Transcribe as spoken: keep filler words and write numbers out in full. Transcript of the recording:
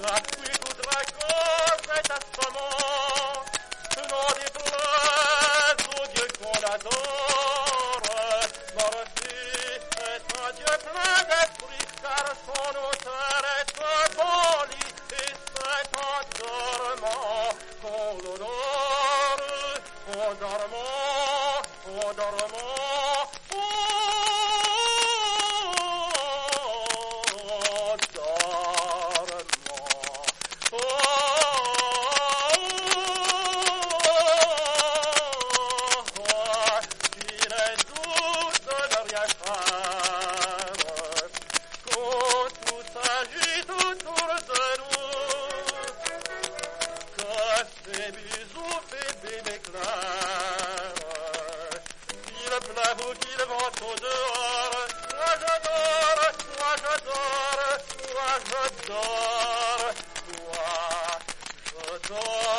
La pluie voudrait qu'on est à ce moment, n'en déplaise au Dieu qu'on adore. Morphy est un Dieu plein d'esprit, car son auteur est un bon lit, et c'est en dormant qu'on l'honore, en dormant, en dormant, en dormant. S'il est doux de ne rien faire, quand tout s'agite autour de nous, que ces bisous bébés m'éclairent. Qu'il pleuve ou qu'il vente au dehors, moi j'adore, moi j'adore, moi j'adore, moi j'adore.